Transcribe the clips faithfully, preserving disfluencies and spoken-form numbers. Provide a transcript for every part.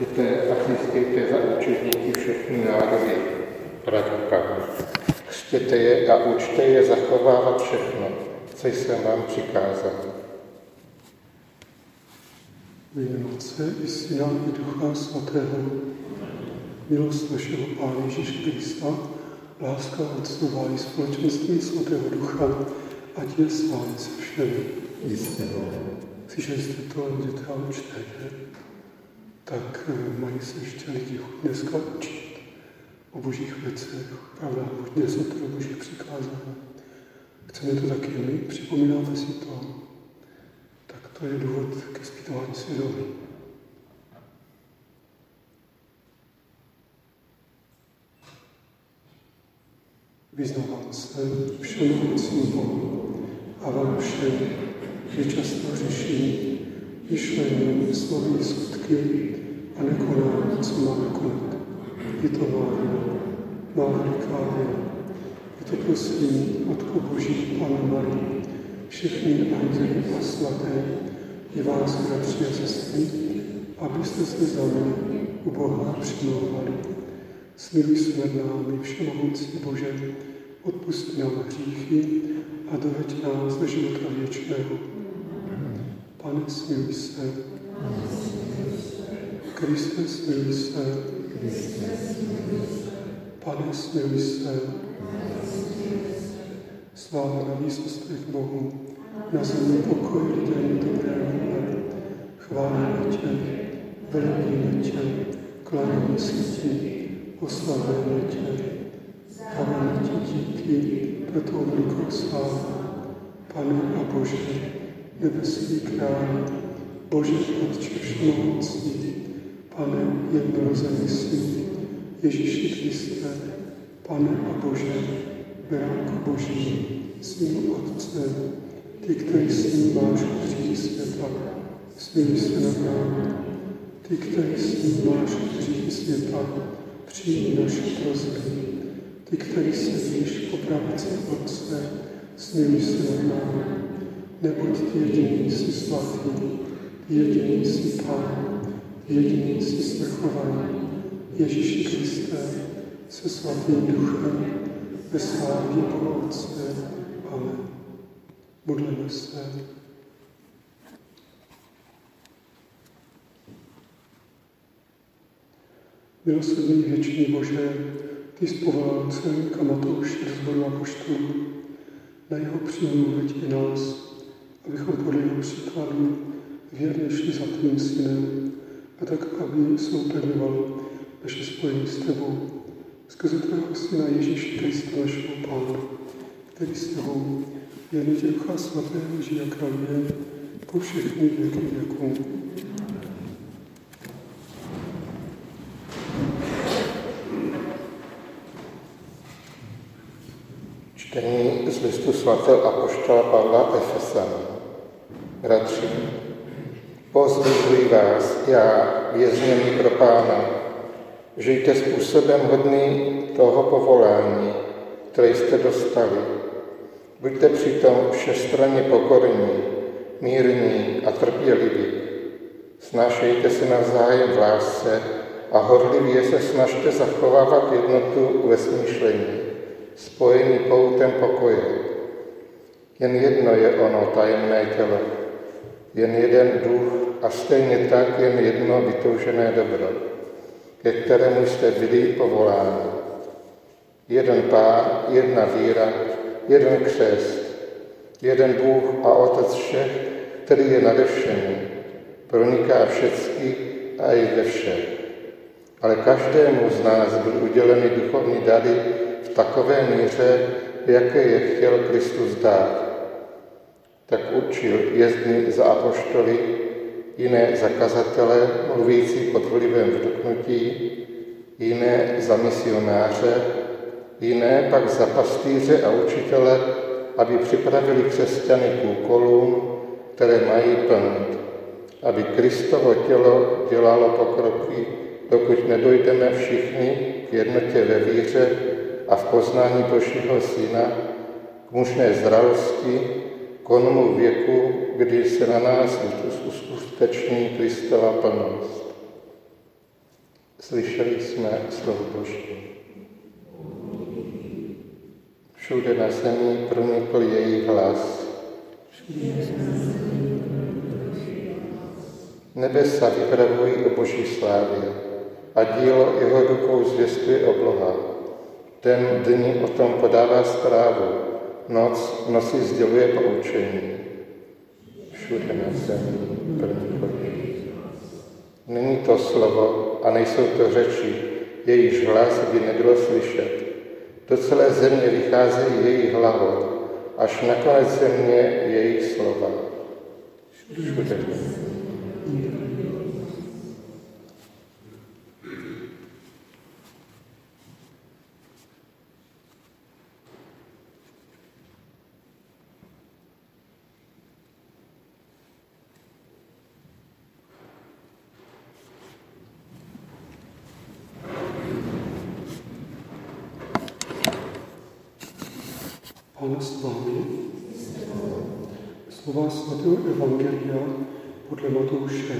Jděte a získejte za učedníky všechny národy, pravý Pavel. Křtěte je a učte je zachovávat všechno, co jsem vám přikázal. V jménu Otce i Syna i Ducha Svatého. Milost našeho Pána Ježíše Krista, láska Otcova i společenství Svatého Ducha, ať je s vámi se všemi. Slyšeli jste to, jděte a učte, že? Tak mají se ještě lidi dneska učit o božích věcech, pravda, dnes o toho božích přikázání. Chceme to taky my, připomínáme si to, tak to je důvod ke zpytování svědomí. Vyznávám se všemohoucímu Bohu a vám všem, že často řeším myšlením, slovy, skutky a nekonám, co máme konat. Je to má vina, má veliká vina. Je to prosím Matko Boží, Panna Marii, všechny anděli a svaté, i vás, bratři a sestry, abyste se za mě u Boha přimlouvali. Smiluj se nad námi, všemohoucí Bože, odpusť nám hříchy a doveď nás do života věčného. Pane, smiluj se. Kriste, smiluj se. Pane, smiluj se. Sláva na výsostech Bohu, na zemi pokoj lidem dobré vůle. Chválíme tě, velebíme tě, klaníme si ti, oslavujeme tě. Dáváme ti díky pro tvou velikou slávu. Pane a Bože, nebeský král, Bože Otče všemohoucí, Pane jednorozený Syn, Ježíši Kriste, Pane a Bože, Beránko Boží, Syn Otce, ty, který snímáš hříchy světa, smiluj se nad námi. Ty, který snímáš hříchy světa, přijmi naše prosby. Ty, který sedíš po pravici Otce, smiluj se nad námi. Neboť ty jediný jsi svatý, ty jediný jsi Pán, ty jediný jsi svrchovaný, Ježíši Kriste, se svatým duchem, ve slávě Boha Otce. Amen. Modleme se. Milosrdný věčný Bože, ty jsi povolal celníka Matouše z sboru apoštolů, na jeho přímluvu veď i nás, abychom podle jeho příkladu věrně šli za tvým synem a tak, aby se upevňovalo naše spojení s tebou skrze tvého syna Ježíše Krista, našeho Pána, který s tebou věrně tě Ducha Svatého žije a králuje po všechny věky věků. Čtení z listu svatého apoštola Pavla Efesan. Bratři, povzbuzuji vás, já, vězněný pro Pána, žijte způsobem hodný toho povolání, které jste dostali. Buďte přitom všestranně pokorní, mírní a trpěliví. Snášejte se navzájem v lásce a horlivě se snažte zachovávat jednotu ve smýšlení, spojení poutem pokoje. Jen jedno je ono tajemné tělo, jen jeden duch a stejně tak jen jedno vytoužené dobro, ke kterému jste byli povoláni. Jeden Pán, jedna víra, jeden křest, jeden Bůh a Otec všech, který je nade všemi, proniká všecky a i ve všech. Ale každému z nás byl udělený duchovní dary v takové míře, jaké je chtěl Kristus dát. Tak učil jezdní za apoštoly, jiné za kazatele, mluvící pod vlivem vduknutí, jiné za misionáře, jiné pak za pastýře a učitele, aby připravili křesťany k úkolům, které mají plnit, aby Kristovo tělo dělalo pokroky, dokud nedojdeme všichni k jednotě ve víře a v poznání Božího Syna, k mužné zralosti, k onomu věku, kdy se na nás uskuteční Kristova plnost. Slyšeli jsme slovo Boží. Všude na zemi pronikl jejich hlas. Nebesa vypravují o Boží slávě a dílo jeho rukou zvěstuje obloha. Den dní o tom podává zprávu, noc noci sděluje poučení. Všude na zemi pronikl jejich hlas. Není to slovo a nejsou to řeči, jejíž hlas by nebylo slyšet. Do celé země vycházejí jejich hlavou, až na konec země jejich slova. Všude. Pána s vámi. Slova svatého Evangelia podle Matouše.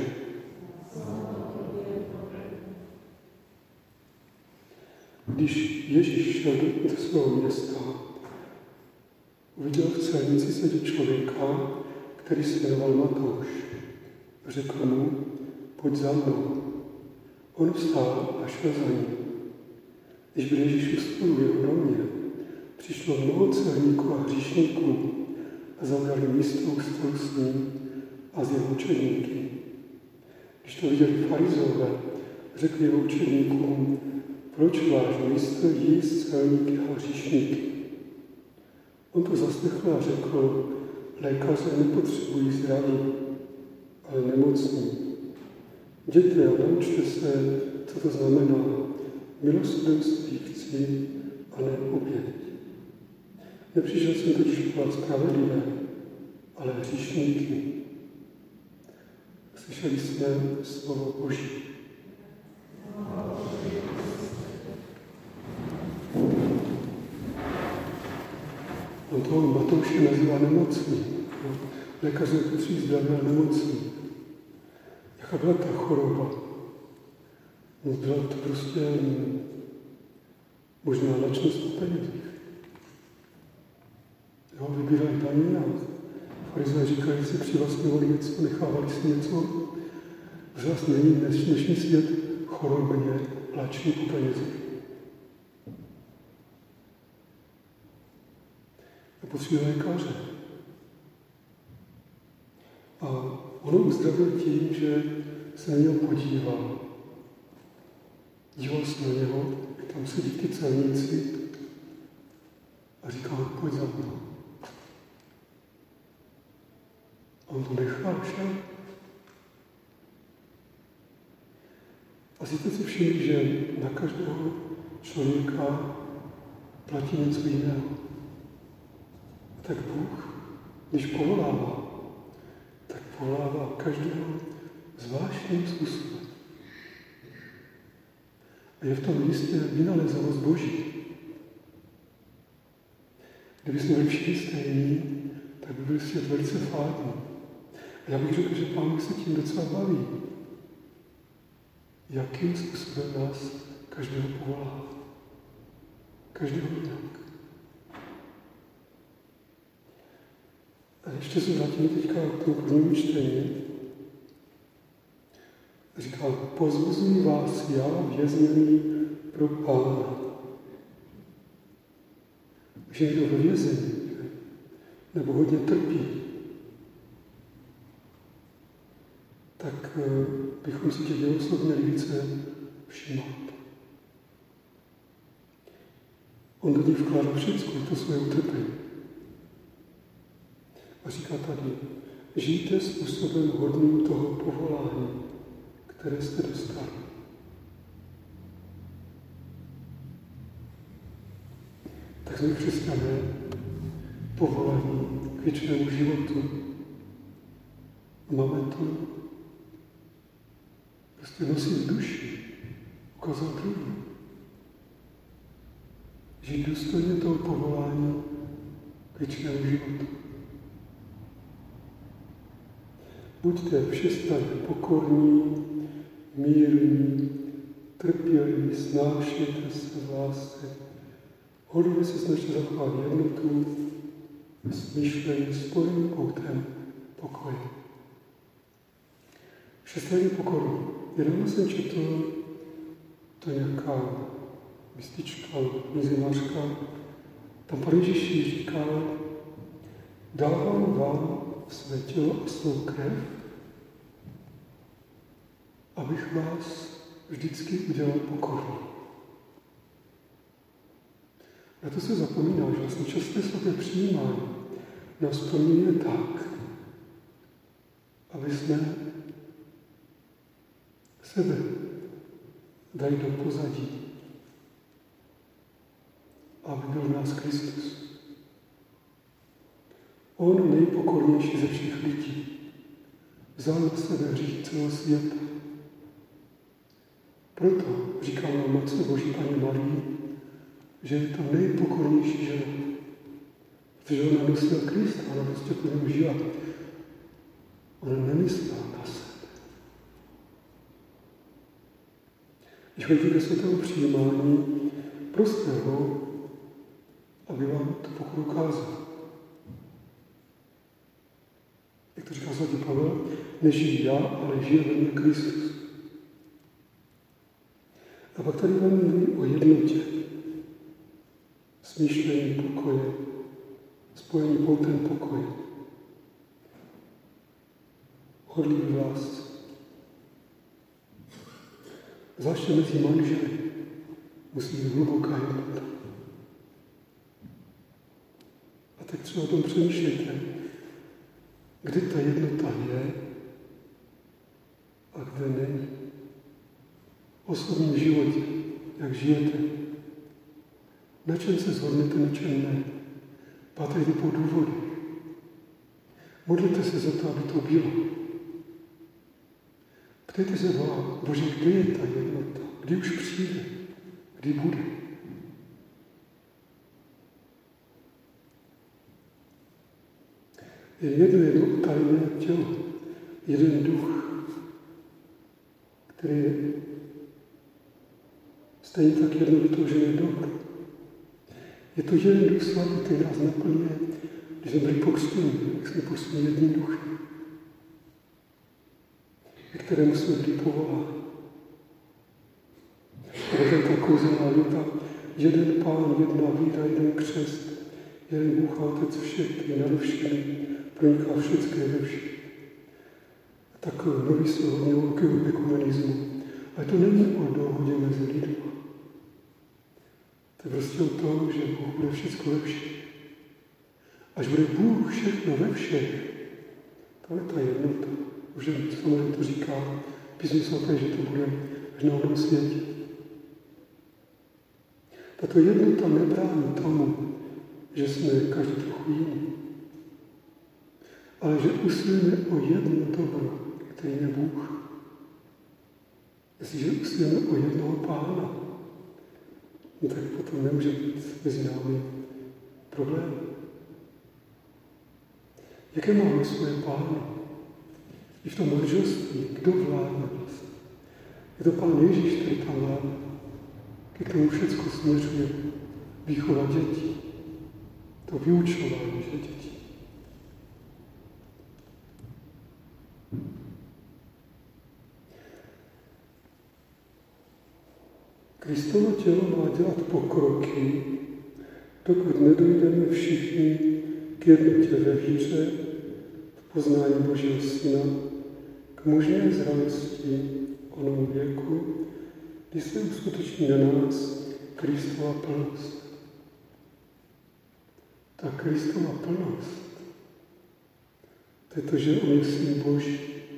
Když Ježíš šel do svého města, uviděl v celnici sedět člověka, který se jmenoval Matouš. Řekl mu, pojď za mnou. On vstál a šel za ním. Když byl Ježíš u stolu v jeho domě, přišlo mnoho celníků a hříšníků a zaujali místo u stolu s ním a s jeho učedníky. Když to viděli farizové, řekli jeho učedníkům, proč váš mistr jí s celníky a hříšníky. On to zaslechl a řekl, lékaře nepotřebují zdraví, ale nemocní. Jděte a naučte se, co to znamená. Milosrdenství chci a ne oběť. Nepřišel jsem totiž volat spravedlivé, ale hříšníky. Slyšeli jsme slovo Boží. On toho Matouše nazývá nemocný. Lékař nepotřebí zdraví, ale nemocný. Jaká byla ta choroba? No, byla to prostě možná lačnost po penězích. Jo, vybírali daně a farizové říkali, že si přivlastňovali něco, nechávali si něco. Zase není dnešní svět chorobně lačný po penězích. A potřebuje lékaře. A ono uzdravil tím, že se na něho podíval. Díval se na něho, tam sedí ty celníci a říkal, pojď za mnou. A on to nechal, šel. A jste si všimli, že na každého člověka platí něco jiného. A tak Bůh, když povolává, tak povolává každého zvláštním způsobem. A je v tom jistě vynalézavost Boží. Kdyby jsme byli všichni stejní, tak by byl svět velice fádný. A já bych řekl, že Pán se tím docela baví. Jakým způsobem nás každého povolá. Každého jinak. A ještě se vrátíme teďka k tomu prvnímu čtení. Říká, pozbuzuji vás já, vězněný pro Pána. Když je někdo ve vězení, nebo hodně trpí, tak bychom si těch jeho slov měli více všímat. On do ní vkládá všechno, to svoje utrpení. A říká tady, žijte způsobem hodným toho povolání, které jste dostali. Tak jsme křesťané povolaní k věčnému životu. A máme to prostě nosit v duši, ukázat druhým. Žít důstojně toho povolání k věčnému životu. Buďte všestranně pokorní, mírní, trpěli, snášejte se v lásce. Hodlivě se snažte zachovat jednotu, smýšlení spojeným poutem pokoje. Šesté pokoru. Jenom jsem četl, to je nějaká mistička, mizionářka. Tam Pán Ježíš říká, dávám vám své tělo a svou krev, abych vás vždycky udělal pokorný. Na to se zapomíná, že vlastně časté svaté přijímání nás proměňuje tak, aby jsme sebe dali do pozadí, aby byl v nás Kristus. On, nejpokornější ze všech lidí, vzal na sebe hřích celého světa. Proto říkám na Matce Boží Paní Marii, že je to nejpokornější žena. Protože ona nosila Krista, ona prostě po něm žila. Ona nemyslela na sebe. Když chodíte do světého přijímání, proste ho, aby vám tu pokoru ukázal. Jak to říká svatý Pavel, nežijí já, ale žije ve mně Kristus. A pak tady vám mluví o jednotě, smýšlení pokoje, spojení poutem pokoje, hodlivý lásce. Zvláště mezi manželi musí být hluboká jednota. A tak třeba o tom přemýšlejte, kde ta jednota je a kde není. V osobním životě, jak žijete, na čem se shodnete, na čem ne. Pátrejte po důvodu. Modlete se za to, aby to bylo. Ptejte se Boha, Bože, kde je ta jednota? Kdy už přijde? Kdy bude? Je jedno jedno utajené tělo, jeden duch, který je stejně tak jedno vytvořené dobro. Je to jeden duch svatý, který nás naplňuje, když jsme byli pokřtěni, jak jsme pokřtěni jedním duchem, kterému jsme byli povoláni. A je ta kouzelná věta, jeden Pán, jedna víra, jeden křest, jeden Bůh a Otec všech, nade všemi, proniká všecké ve všech. Tak mluví se hodně o ekumenismu. Ale to není o dohodě mezi lidmi. To je prostě o tom, že Bůh bude všechno ve všech. Až bude Bůh všechno ve všech, to je ta jednota. Už samozřejmě to říká Písmo svaté, že to bude až na onom světě. Tato jednota nebrání tomu, že jsme každý trochu jiný. Ale že usilujeme o jedno dobro, který je Bůh. Jestliže usilujeme o jednoho Pána, no tak potom nemůže být mezi námi problém. Jaké máme svoje pány? I v tom manželství, kdo vládne vlastně? Je to Pán Ježíš, který tam vládne. Ke tomu všecko směřuje výchova dětí. To vyučování že dětí. Kristovo tělo má dělat pokroky, dokud nedojdeme všichni k jednotě ve víře, v poznání Božího Syna, k možné zralosti onomu věku, kdy se uskuteční na nás Kristova plnost. Ta Kristova plnost, to je to, že on je Syn Boží,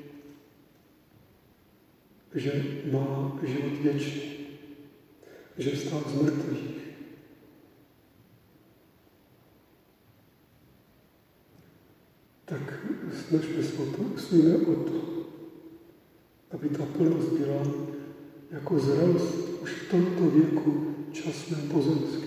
že má život věčný, že vstal z mrtvých. Tak snažme se o to, usilujeme o to, aby ta plnost byla jako zralost už v tomto věku časném pozemském.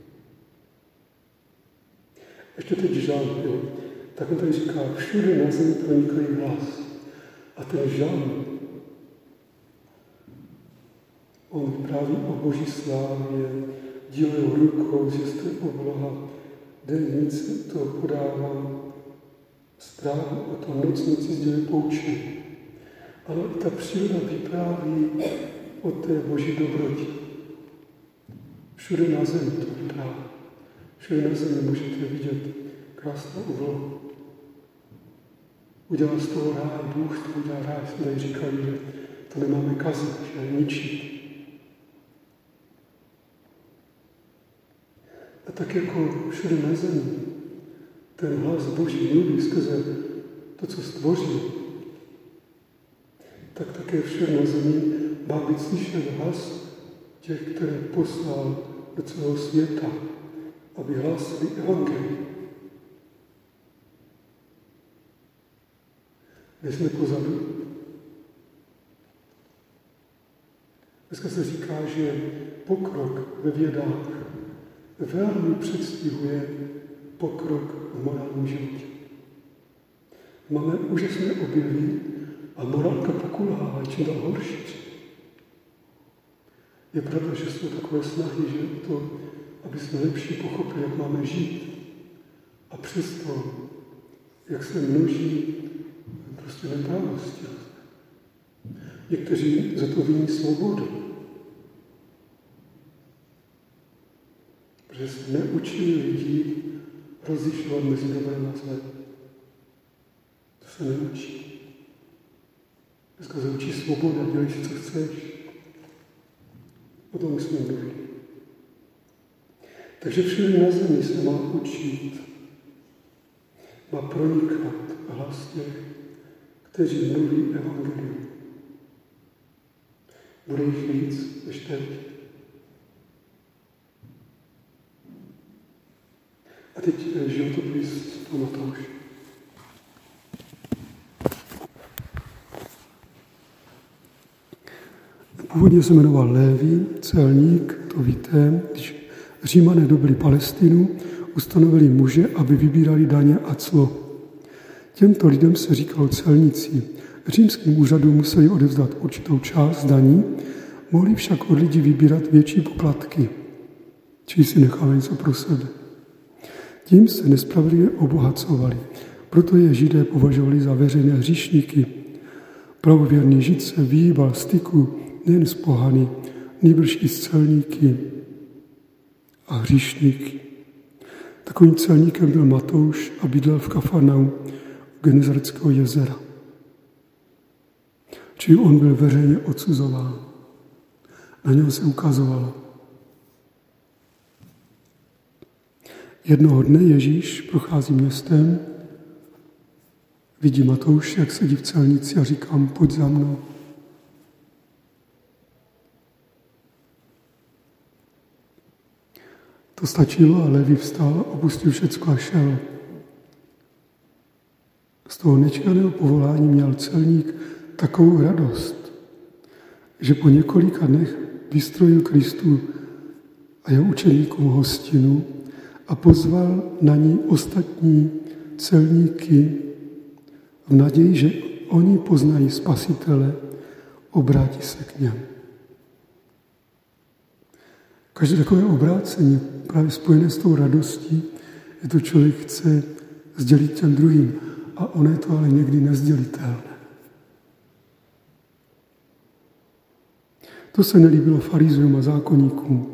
Ještě teď žán, jo. Tak on tady říká, všude na zemi pronikají hlas. A ten žán, On vypráví o boží slávě, díle rukou, že jste obloha, dennice to podává, zprávu o tom noc noci sdělí poučení. Ale i ta příroda vypráví o té boží dobrotě. Všude na zemi to vypráví. Všude na zemi můžete vidět krásnou oblohu. Udělal z toho ráj, Bůh to udělal ráj. Jsme tady říkali, že to nemáme kazit, že ničit. A tak jako všude na zemi ten hlas Boží mluví skrze to, co stvoří, tak také všude na zemi má být slyšet hlas těch, které poslal do celého světa, aby hlásili evangelium. My jsme pozadu. Dneska se říká, že pokrok ve vědách velmi předstihuje pokrok v morálním životě. Máme úžasné objevy a morálka pokulhává čím dál horší. Je pravda, že jsou takové snahy, že to, aby jsme lepší pochopili, jak máme žít. A přesto, jak se množí prostě nepravosti. Někteří za to viní svobodu. Protože se neučili lidi rozlišovat mezi dobrem a zlem. To se neučí. Dneska se učí svoboda, dělej si, co chceš. O tom jsme mluvili. Takže všude na zemi se má učit, má pronikat hlas těch, kteří mluví evangelium. Bude jich víc než teď. A teď životopis Matouše. Původně se jmenoval Lévi, celník, to víte, když Římané dobyli Palestinu, ustanovili muže, aby vybírali daně a clo. Těmto lidem se říkalo celníci. Římským úřadům museli odevzdat určitou část daní, mohli však od lidí vybírat větší poplatky, či si nechali něco pro sebe. Tím se nespravedlivě obohacovali, proto je Židé považovali za veřejné hříšníky. Pravověrný Žid se vyhýbal styku nejen s pohany, nýbrž i s celníky a hříšníky. Takovým celníkem byl Matouš a bydlel v Kafarnaum u Genezareckého jezera. Čili on byl veřejně odsuzován. Na něho se ukazovalo. Jednoho dne Ježíš prochází městem, vidí Matouše, jak sedí v celnici a říká mu, pojď za mnou. To stačilo a Levi vstal, opustil všecko a šel. Z toho nečekaného povolání měl celník takovou radost, že po několika dnech vystrojil Kristu a jeho učeníkům hostinu a pozval na ní ostatní celníky v naději, že oni poznají Spasitele, obrátí se k němu. Každé takové obrácení právě spojené s tou radostí, že to člověk chce sdělit těm druhým. A ono je to ale někdy nezdělitelné. To se nelíbilo farizejům a zákonníkům.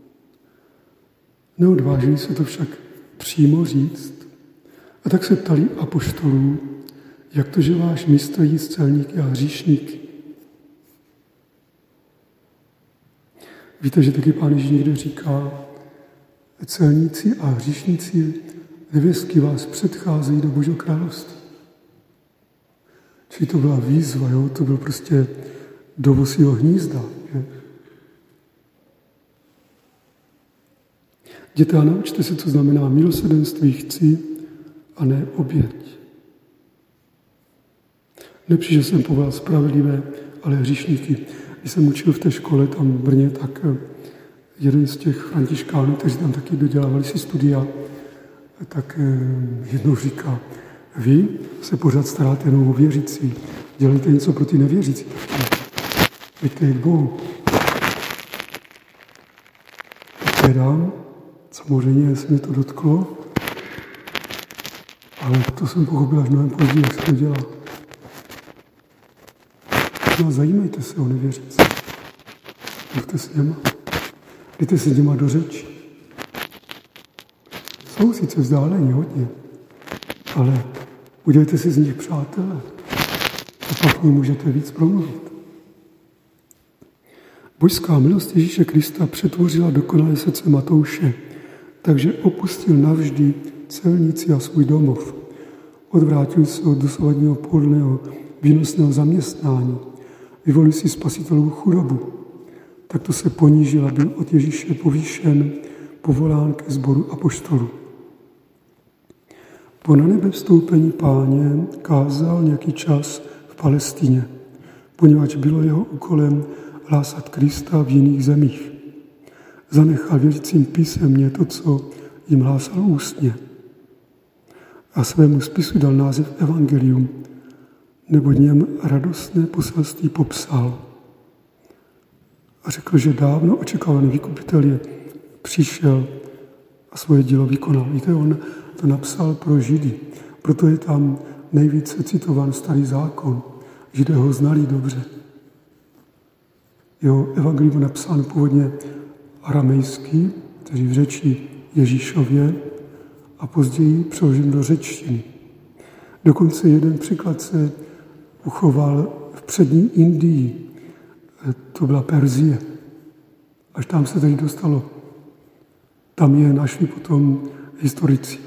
Neodvážili se to však přímo říct. A tak se ptali apoštolů, jak to, že váš mistr jí s celníky a hříšníky. Víte, že taky Pán Ježíš někde říká, celníci a hříšníci nevěstky vás předcházejí do Božího království. Čili to byla výzva, jo? To byl prostě dovoz jeho hnízda. Že? Jděte a naučte se, co znamená milosrdenství chci a ne oběť. Nepřišel jsem povolat spravedlivé, ale hříšníky. Když jsem učil v té škole tam v Brně, tak jeden z těch františkánů, kteří tam taky dodělávali si studia, tak jednou říká, vy se pořád staráte jenom o věřící, dělejte něco pro ty nevěřící. Veďte je k Bohu. zvědám, samozřejmě se mi to dotklo, ale to jsem pochopil až mnohem později, jak se to dělá. No, zajímejte se o nevěřící. Mluvte s něma. Jdete se s něma do řeči. Jsou sice vzdálení hodně, ale udělejte si z nich přátelé. A pak ní můžete víc promluvit. Božská milost Ježíše Krista přetvořila dokonalé srdce Matouše, takže opustil navždy celnici a svůj domov. Odvrátil se od dosavadního pohodlného výnosného zaměstnání. Vyvolil si spasitelovou chudobu. Takto se ponížil a byl od Ježíše povýšen, povolán ke sboru apoštolů. Po na nebe vstoupení Páně kázal nějaký čas v Palestině, poněvadž bylo jeho úkolem hlásat Krista v jiných zemích. Zanechal věřícím písemně to, co jim hlásal ústně. A svému spisu dal název Evangelium, nebo něm radostné poselství popsal. A řekl, že dávno očekávaný vykupitel je přišel a svoje dílo vykonal. Víte, on to napsal pro Židy, proto je tam nejvíce citován Starý zákon. Židé ho znali dobře. Jeho evangelium napsán původně aramejsky, tedy v řeči Ježíšově, a později přeložen do řečtiny. Dokonce jeden překlad se uchoval v přední Indii, to byla Perzie. Až tam se tedy dostalo. Tam je našli potom historici.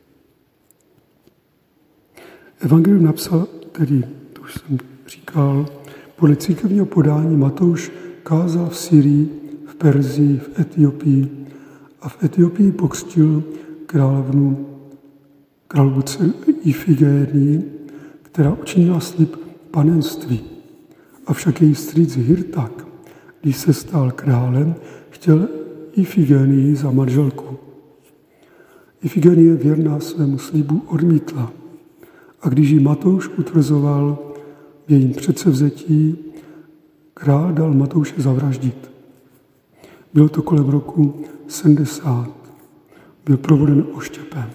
Evangelium napsal, tedy, to už jsem říkal, podle církevního podání Matouš kázal v Syrii, v Perzii, v Etiopii a v Etiopii pokřtil královnu, královnu Ifigénii, která učinila slib panenství. Avšak její strýc Hirtak, když se stal králem, chtěl Ifigénii za manželku. Ifigénie věrná svému slibu odmítla. A když ji Matouš utvrzoval v jejím předsevzetí, král dal Matouše zavraždit. Bylo to kolem roku sedmdesát. Byl provoden oštěpem.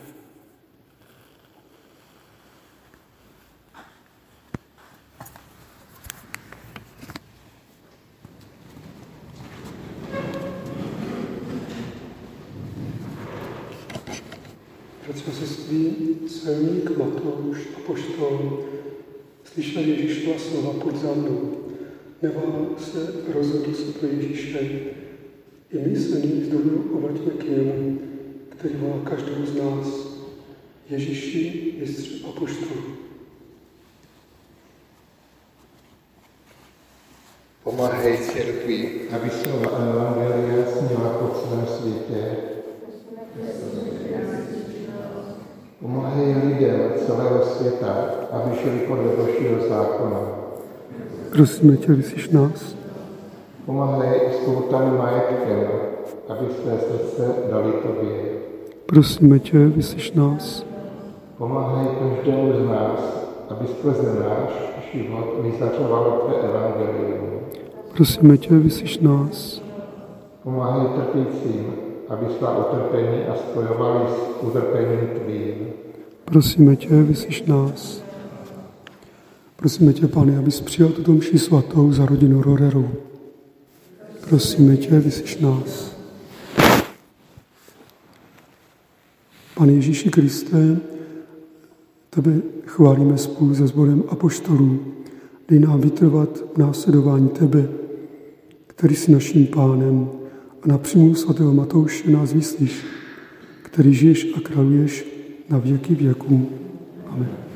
Bratři a sestry, celník Matouš, apoštol, slyšel Ježíšova slova: pojď za mnou. Nevál se, rozhodl se pro Ježíše. I my se nyní s důvěrou obraťme k němu, který volá každého z nás. Ježíši, mistře apoštolů. Pomáhej církvi, aby slova evangelia směla po celém světě. Pomáhej lidem celého světa, aby žili podle Božího zákona. Prosíme tě, vyslyš nás. Pomáhej s poutaným majetkem, aby své srdce dali tobě. Prosíme tě, vyslyš nás. Pomáhej každému z nás, aby skrze náš život vyzařovalo tvé evangelium. Prosíme tě, vyslyš nás. Pomáhej trpícím, aby svá utrpení a spojovali s utrpením tvým. Prosíme tě, vyslyš nás. Prosíme tě, Pane, abys přijal tuto mši svatou za rodinu Rorerovou. Prosíme tě, vyslyš nás. Pane Ježíši Kriste, tebe chválíme spolu se sborem apoštolů. Dej nám vytrvat v následování tebe, který jsi naším Pánem, a na přímluv svatého Matouše nás vyslyš, který žiješ a králuješ na věky věků. Amen.